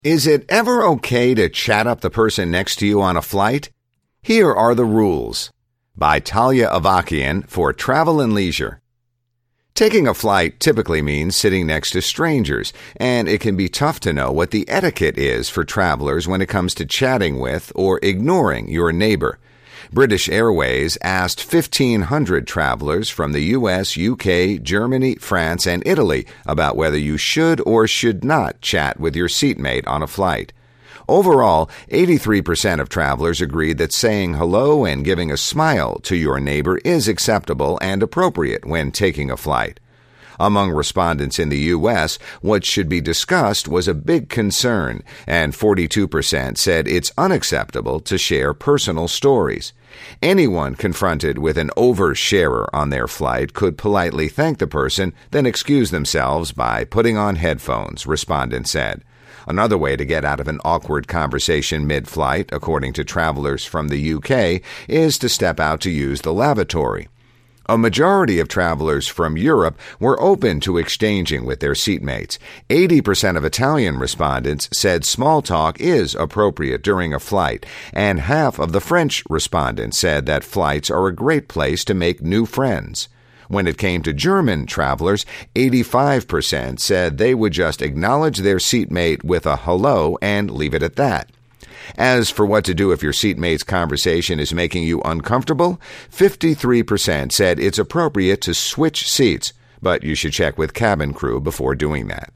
Is it ever okay to chat up the person next to you on a flight? Here are the rules. By Talia Avakian for Travel and Leisure. Taking a flight typically means sitting next to strangers, and it can be tough to know what the etiquette is for travelers when it comes to chatting with or ignoring your neighbor. British Airways asked 1,500 travelers from the U.S., U.K., Germany, France, and Italy about whether you should or should not chat with your seatmate on a flight. Overall, 83% of travelers agreed that saying hello and giving a smile to your neighbor is acceptable and appropriate when taking a flight. Among respondents in the U.S., what should be discussed was a big concern, and 42% said it's unacceptable to share personal stories. Anyone confronted with an oversharer on their flight could politely thank the person, then excuse themselves by putting on headphones, respondents said. Another way to get out of an awkward conversation mid-flight, according to travelers from the UK, is to step out to use the lavatory. A majority of travelers from Europe were open to exchanging with their seatmates. 80% of Italian respondents said small talk is appropriate during a flight, and half of the French respondents said that flights are a great place to make new friends. When it came to German travelers, 85% said they would just acknowledge their seatmate with a hello and leave it at that. As for what to do if your seatmate's conversation is making you uncomfortable, 53% said it's appropriate to switch seats, but you should check with cabin crew before doing that.